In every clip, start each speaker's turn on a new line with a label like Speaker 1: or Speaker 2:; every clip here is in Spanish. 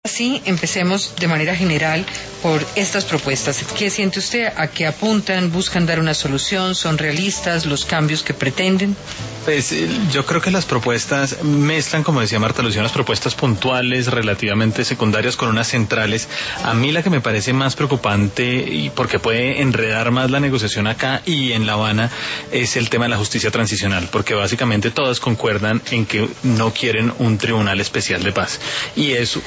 Speaker 1: Así, empecemos de manera general por estas propuestas. ¿Qué siente usted? ¿A qué apuntan? ¿Buscan dar una solución? ¿Son realistas los cambios que pretenden?
Speaker 2: Pues yo creo que las propuestas mezclan, como decía Marta Lucía, unas propuestas puntuales, relativamente secundarias, con unas centrales. A mí la que me parece más preocupante, y porque puede enredar más la negociación acá y en La Habana, es el tema de la justicia transicional, porque básicamente todas concuerdan en que no quieren un tribunal especial de paz. Y eso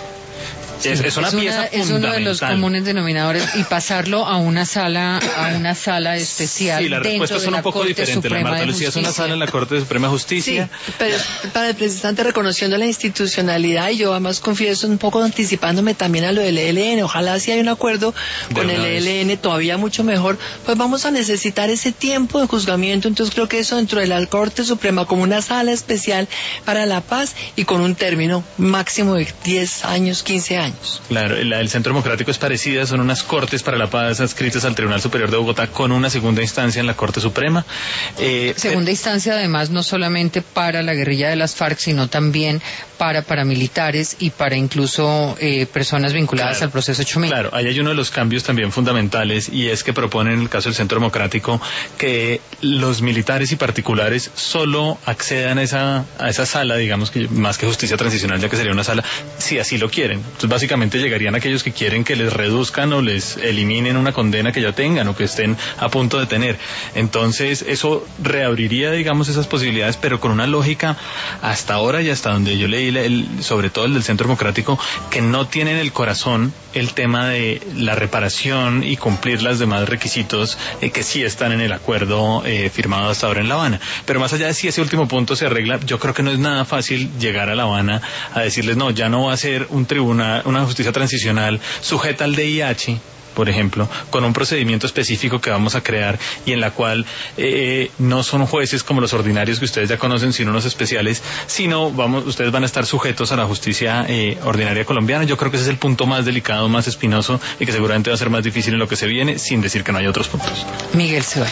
Speaker 2: es una pieza fundamental.
Speaker 1: Es uno de los comunes denominadores, y pasarlo a una sala especial.
Speaker 2: Sí, las respuestas son un poco diferentes. La Marta Lucía es una sala en la Corte Suprema de Justicia.
Speaker 3: Sí, pero para el presidente, reconociendo la institucionalidad, y yo además confieso un poco anticipándome también a lo del ELN, ojalá si hay un acuerdo con el ELN todavía mucho mejor, pues vamos a necesitar ese tiempo de juzgamiento. Entonces creo que eso dentro de la Corte Suprema, como una sala especial para la paz y con un término máximo de 10 años, 15 años.
Speaker 2: Claro, la del Centro Democrático es parecida, son unas Cortes para la Paz adscritas al Tribunal Superior de Bogotá con una segunda instancia en la Corte Suprema.
Speaker 1: Segunda instancia, además, no solamente para la guerrilla de las FARC, sino también para paramilitares y para incluso personas vinculadas al proceso Chomí.
Speaker 2: Claro, ahí hay uno de los cambios también fundamentales, y es que proponen en el caso del Centro Democrático que los militares y particulares solo accedan a esa sala, digamos, que más que justicia transicional, ya que sería una sala, si así lo quieren. Entonces básicamente llegarían aquellos que quieren que les reduzcan o les eliminen una condena que ya tengan o que estén a punto de tener. Entonces eso reabriría, digamos, esas posibilidades, pero con una lógica hasta ahora y hasta donde yo leí, sobre todo el del Centro Democrático, que no tienen el corazón el tema de la reparación y cumplir los demás requisitos que sí están en el acuerdo firmado hasta ahora en La Habana. Pero más allá de si ese último punto se arregla, yo creo que no es nada fácil llegar a La Habana a decirles no, ya no va a ser un tribunal, una justicia transicional sujeta al DIH, por ejemplo, con un procedimiento específico que vamos a crear y en la cual no son jueces como los ordinarios que ustedes ya conocen, sino unos especiales, sino ustedes van a estar sujetos a la justicia ordinaria colombiana. Yo creo que ese es el punto más delicado, más espinoso, y que seguramente va a ser más difícil en lo que se viene, sin decir que no hay otros puntos.
Speaker 1: Miguel Ceballos.